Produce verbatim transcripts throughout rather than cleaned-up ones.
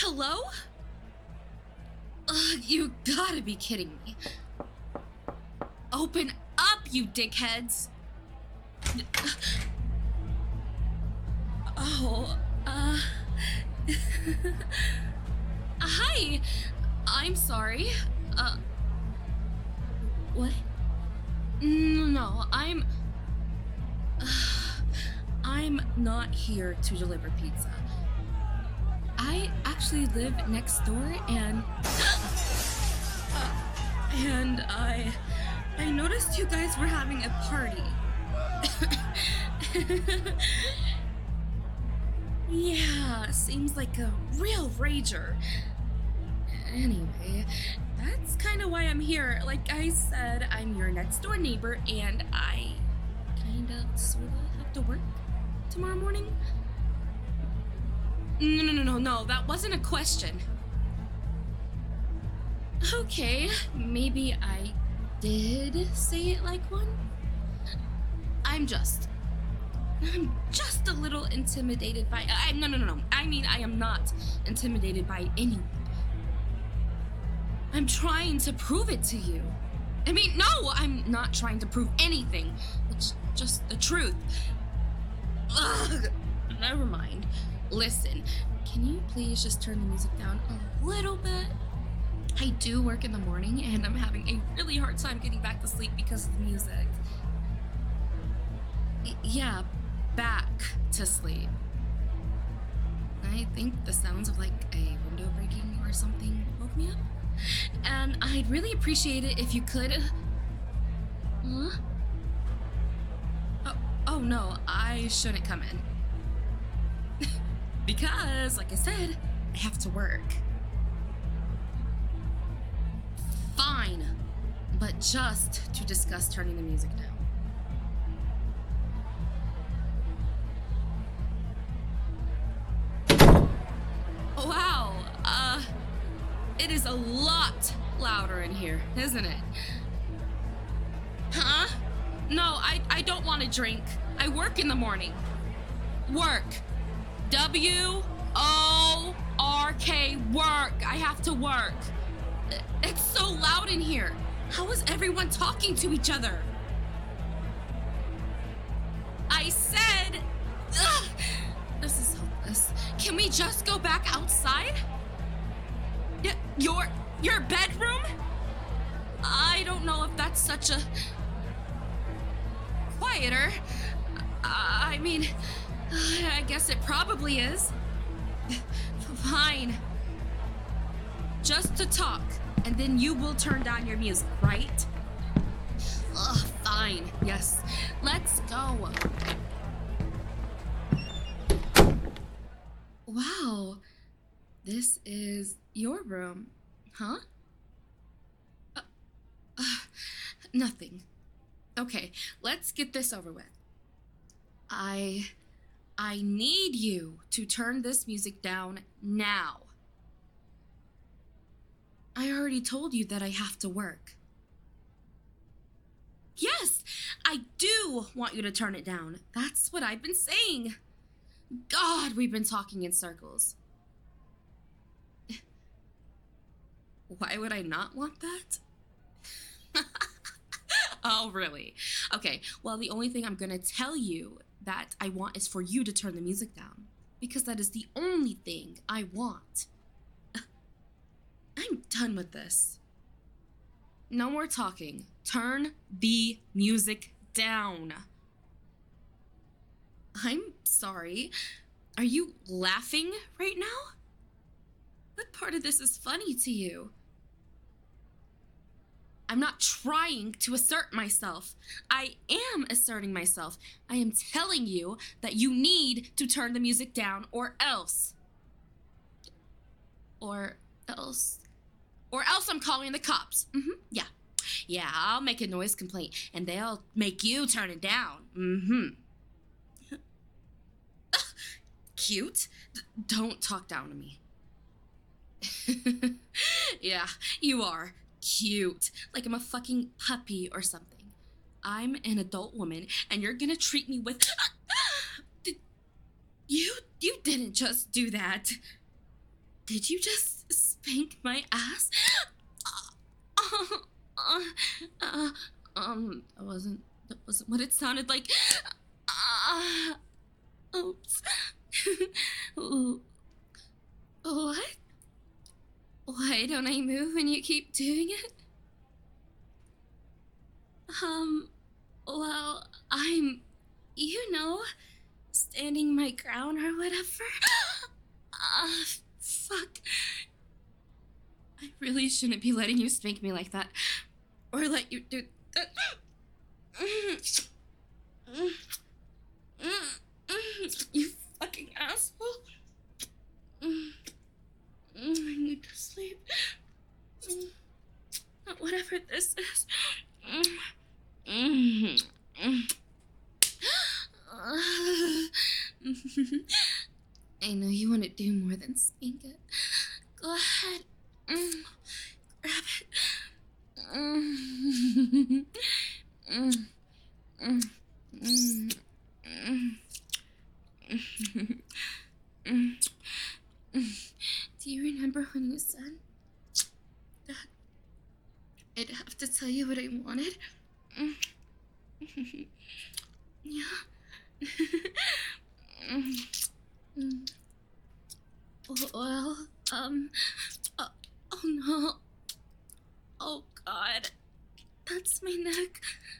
Hello? Ugh, you gotta be kidding me. Open up, you dickheads! Oh, uh... Hi! I'm sorry. Uh... What? No, no, I'm... I'm not here to deliver pizza. I actually live next door and... uh, and I... I noticed you guys were having a party. Yeah, seems like a real rager. Anyway, that's kind of why I'm here. Like I said, I'm your next door neighbor and I kind of sort of have to work tomorrow morning. No, no, no, no, no, that wasn't a question. Okay, maybe I did say it like one. I'm just... I'm just a little intimidated by... I, no, no, no, no. I mean, I am not intimidated by anyone. I'm trying to prove it to you. I mean, no, I'm not trying to prove anything. It's just the truth. Ugh, never mind. Listen, can you please just turn the music down a little bit? I do work in the morning, and I'm having a really hard time getting back to sleep because of the music. Y- yeah, back to sleep. I think the sounds of like a window breaking or something woke me up. And I'd really appreciate it if you could... Huh? Oh, oh no, I shouldn't come in. Because, like I said, I have to work. Fine, but just to discuss turning the music down. Wow, uh, it is a lot louder in here, isn't it? Huh? No, I, I don't want to drink. I work in the morning. Work. W O R K, work. I have to work. It's so loud in here. How is everyone talking to each other? I said... Ugh, this is hopeless. Can we just go back outside? Y- your... your bedroom? I don't know if that's such a... quieter. I mean... I guess it probably is. Fine. Just to talk, and then you will turn down your music, right? Ugh, fine. Yes. Let's go. Wow. This is your room, huh? Uh, uh, nothing. Okay, let's get this over with. I... I need you to turn this music down now. I already told you that I have to work. Yes, I do want you to turn it down. That's what I've been saying. God, we've been talking in circles. Why would I not want that? Oh, really? Okay, well, the only thing I'm gonna tell you that I want is for you to turn the music down. Because that is the only thing I want. I'm done with this. No more talking. Turn the music down. I'm sorry. Are you laughing right now? What part of this is funny to you? I'm not trying to assert myself. I am asserting myself. I am telling you that you need to turn the music down or else. Or else. Or else I'm calling the cops. Mm-hmm. Yeah. Yeah, I'll make a noise complaint and they'll make you turn it down. Mm-hmm. Cute? D- don't talk down to me. Yeah, you are. Cute. Like I'm a fucking puppy or something. I'm an adult woman and you're gonna treat me with... Did... You, you didn't just do that. Did you just spank my ass? Uh, uh, uh, um, that wasn't, that wasn't what it sounded like. Uh, oops. Ooh. What? Why don't I move when you keep doing it? Um, well, I'm, you know, standing my ground or whatever. Ah, uh, fuck. I really shouldn't be letting you spank me like that. Or let you do that. You fucking asshole. I need to sleep. Whatever this is. I know you want to do more than spank it. Go ahead. Grab it. Do you remember when you said that I'd have to tell you what I wanted? Yeah. Well, um, uh, oh no. Oh God, that's my neck.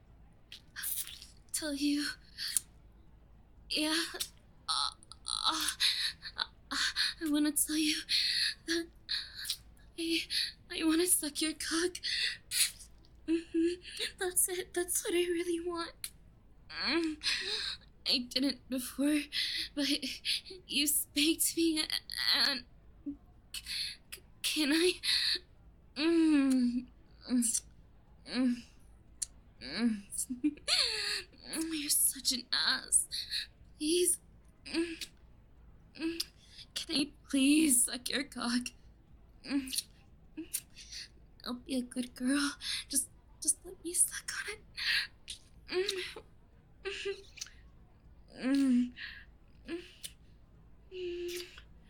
Tell you. Yeah. Uh, uh, uh, I want to tell you that I, I want to suck your cock. Mm-hmm. That's it. That's what I really want. Mm. I didn't before, but you spanked me, and c- can I? Mm. Mm. Mm. Mm. You're such an ass. Please. Mm. Mm. Can I please suck your cock? Mm. I'll be a good girl. Just, just let me suck on it. Mm. Mm. Mm.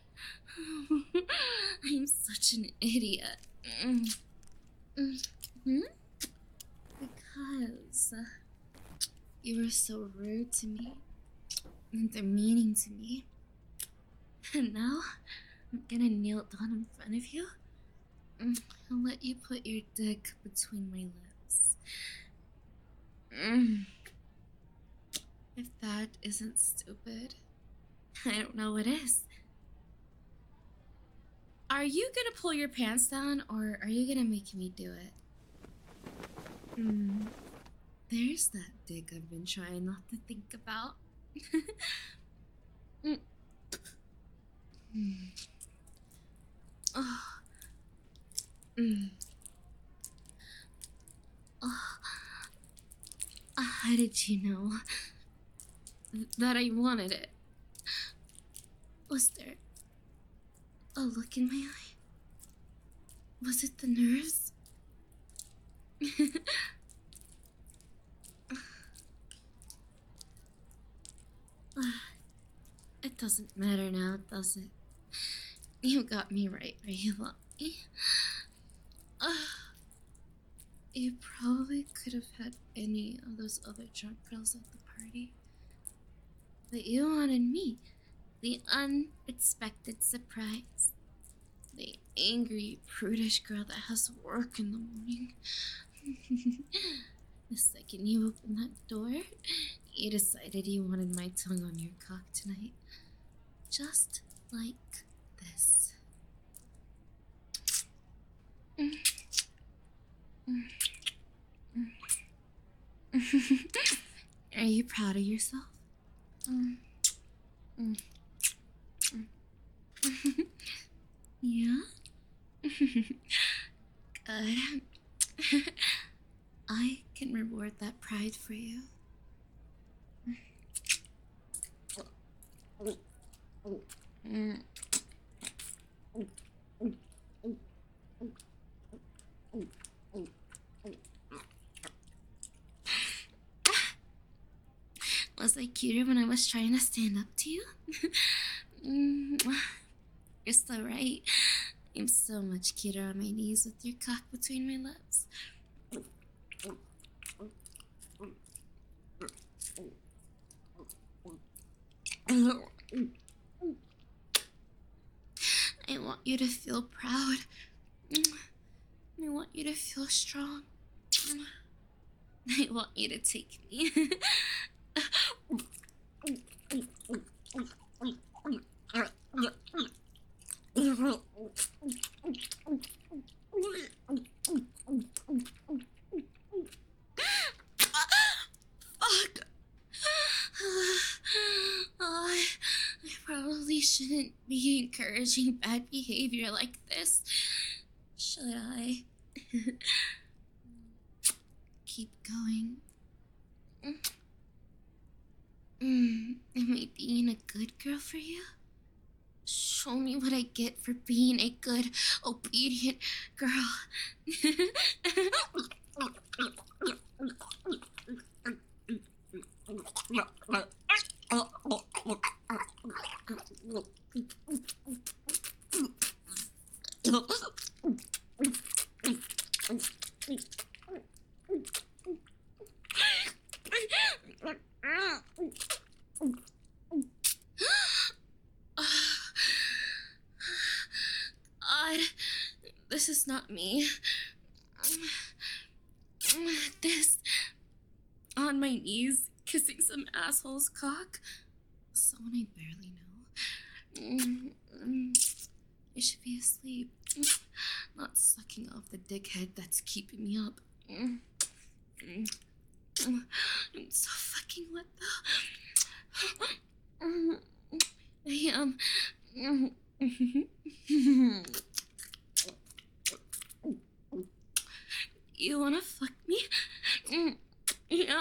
I'm such an idiot. Mm. Mm-hmm. Because uh, you were so rude to me and demeaning to me. And now I'm gonna kneel down in front of you and let you put your dick between my lips. Mm. If that isn't stupid, I don't know what is. Are you gonna pull your pants down, or are you gonna make me do it? Hmm. There's that dick I've been trying not to think about. Mm. Mm. Oh. Mm. Oh. How did you know that I wanted it? Was there a look in my eye? Was it the nerves? It doesn't matter now, does it? You got me right where you want me. You probably could have had any of those other drunk girls at the party. But you wanted me. The unexpected surprise. The angry, prudish girl that has work in the morning. The second you opened that door, you decided you wanted my tongue on your cock tonight. Just like this. Mm. Mm. Mm. Are you proud of yourself? Mm. Mm. Mm. Yeah? Good. I can reward that pride for you. Mm. Was I cuter when I was trying to stand up to you? Mm. You're so right. I'm so much cuter on my knees with your cock between my lips. I want you to feel proud. I want you to feel strong. I want you to take me. Fuck. I, I probably shouldn't be encouraging bad behavior like this. Should I? Keep going. Mm, am I being a good girl for you? Show me what I get for being a good, obedient girl. God, this is not me. This, on my knees, kissing some asshole's cock. Someone I barely know. I should be asleep, not sucking off the dickhead that's keeping me up. I'm so fucking wet though. I am. You wanna fuck me? Yeah.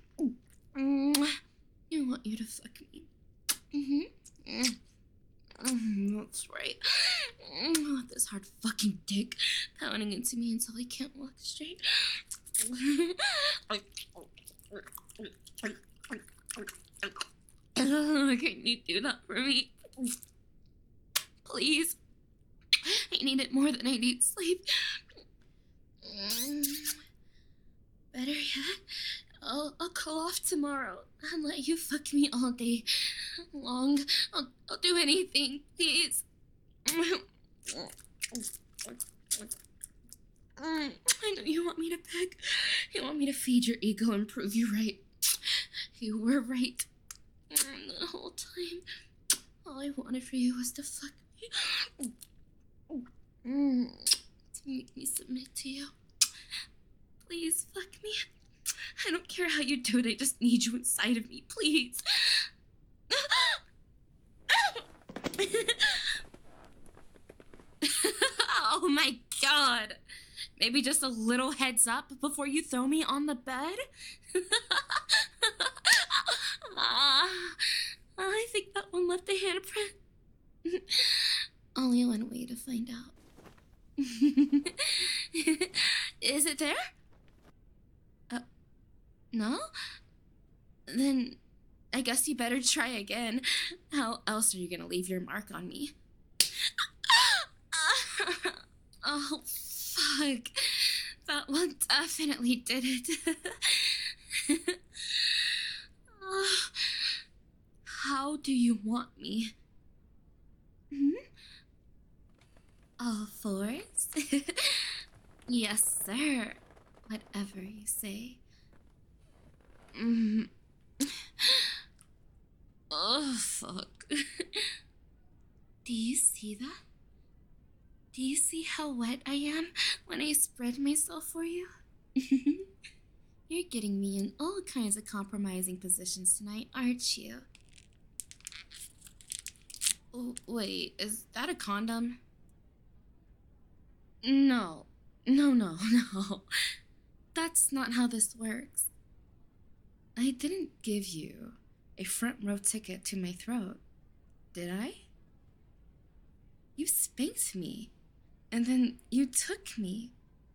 I want you to fuck me. Mm-hmm. That's right. I want this hard fucking dick pounding into me until I can't walk straight. Can you do that for me? Please. I need it more than I need sleep. Better yet, I'll, I'll call off tomorrow and let you fuck me all day long. I'll, I'll do anything, please. I know you want me to beg. You want me to feed your ego and prove you right. You were right. The whole time, all I wanted for you was to fuck me. To make me submit to you. Please, fuck me. I don't care how you do it, I just need you inside of me, please. Oh my god. Maybe just a little heads up before you throw me on the bed? uh, I think that one left a handprint. Only one way to find out. Is it there? Uh, no? Then I guess you better try again. How else are you gonna leave your mark on me? Oh, fuck. That one definitely did it. uh, how do you want me? Hmm? All fours? Yes, sir. Whatever you say. Mm. Oh, fuck. Do you see that? Do you see how wet I am when I spread myself for you? You're getting me in all kinds of compromising positions tonight, aren't you? Oh, wait, is that a condom? No. No, no, no. That's not how this works. I didn't give you a front row ticket to my throat, did I? You spanked me, and then you took me.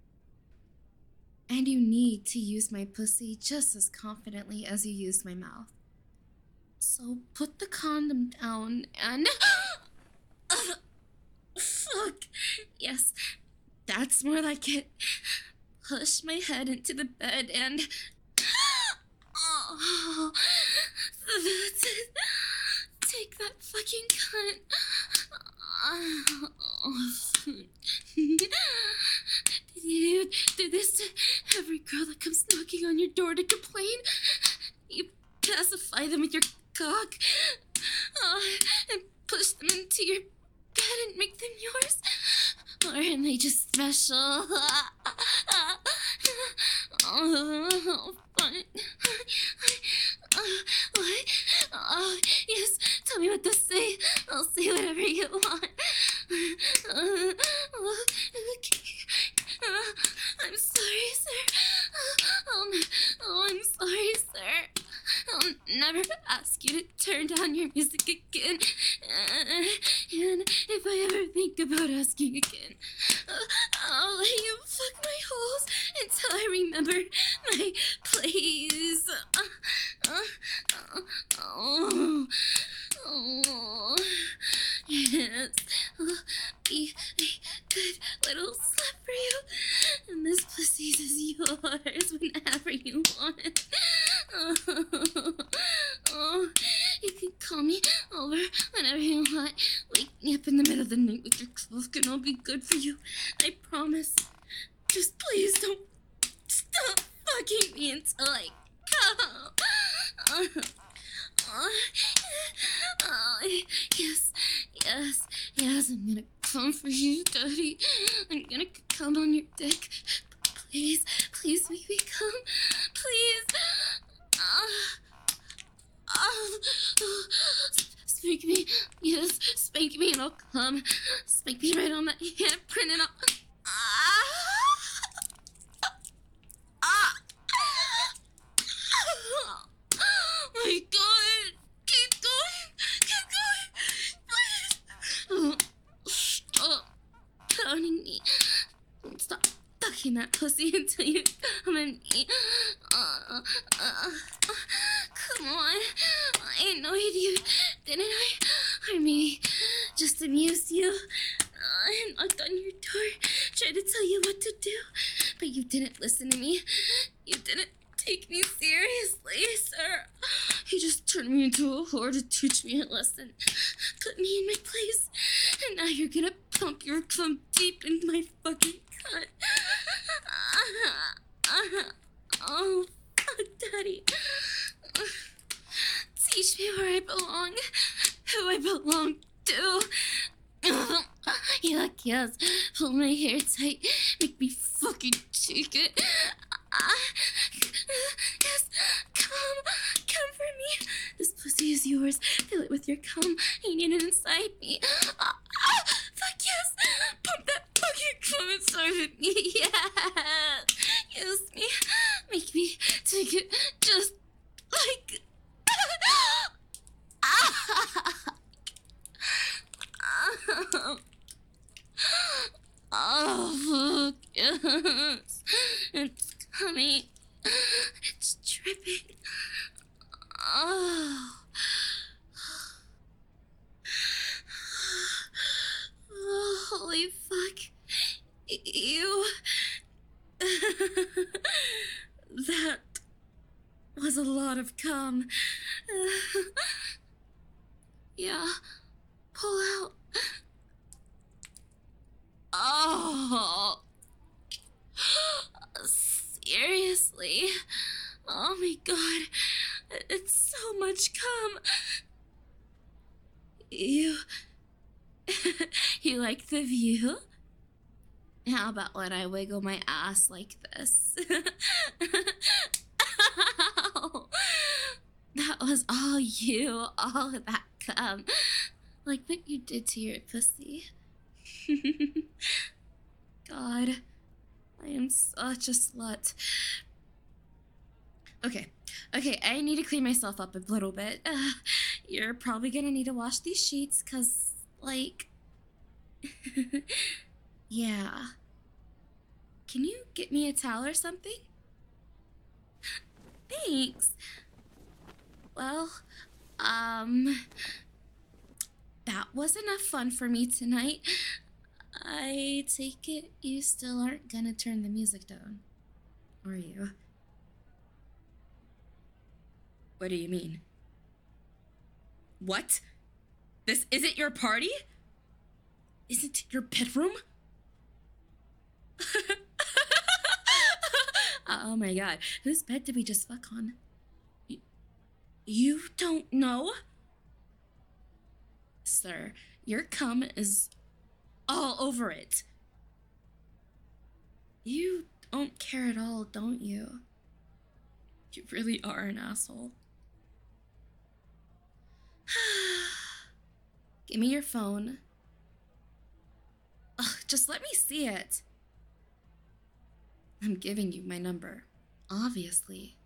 And you need to use my pussy just as confidently as you used my mouth. So put the condom down and... Yes, that's more like it. Push my head into the bed and... Oh, that's it. Take that fucking cunt. Did you do this to every girl that comes knocking on your door to complain? You pacify them with your cock uh, and push them into your bed and make them yours? Or am I just special? Oh, fun. What? Oh, yes, tell me what to say. I'll say whatever you want. Uh, okay. Uh, I'm sorry, sir. Um, oh, I'm sorry, sir. I'll never ask you to turn down your music again. Uh, and if I ever think about asking again, uh, I'll let you fuck my holes until I remember my place. Uh, uh, uh, oh, oh, yes. I'll be a good little slut for you. And this pussy's is yours whenever you want. Oh, oh, you can call me over whenever you want. Wake me up in the middle of the night with your cloak and I'll be good for you. I promise. Just please don't stop fucking me until I come. Oh, oh, oh, yes, yes, yes, I'm gonna come for you, Daddy. I'm gonna come on your dick. Please, please make me come. Please. Uh, oh, oh, spank me, yes, spank me and I'll come. Spank me right on that handprint and I'll... Ah! Ah! Oh my God! Keep going! Keep going! Please! Stop pounding me. Stop fucking that pussy until you come in me. Uh, uh, come on. I annoyed you, didn't I? Or maybe just amused you. I knocked on your door, tried to tell you what to do, but you didn't listen to me. You didn't take me seriously, sir. You just turned me into a whore to teach me a lesson. Put me in my place, and now you're gonna pump your cum deep into my fucking cunt. Oh, fuck, Daddy. Teach me where I belong, who I belong to. Yuck, yes. Pull my hair tight. Make me fucking take it. Yes, come. Come for me. This pussy is yours. Fill it with your cum. You need it inside me. Ah, ah, fuck yes. Pump that fucking cum inside of me. Yes. Use me. Make me take it just like... Oh, fuck, yes. It's coming. It's dripping. Oh. Oh, holy fuck. Ew. That was a lot of cum. Yeah. Pull out. Oh. Seriously? Oh my God. It's so much cum. You... You like the view? How about when I wiggle my ass like this? Ow. That was all you, all of that cum. Like what you did to your pussy. God, I am such a slut. Okay, okay, I need to clean myself up a little bit. Uh, you're probably gonna need to wash these sheets, cause, like... Yeah. Can you get me a towel or something? Thanks. Well, um... that was enough fun for me tonight. I take it you still aren't gonna turn the music down, are you? What do you mean? What? This isn't your party? Isn't it your bedroom? Oh my god, whose bed did we just fuck on? You, you don't know? Sir, your cum is all over it. You don't care at all, don't you? You really are an asshole. Give me your phone. Ugh, just let me see it. I'm giving you my number, obviously.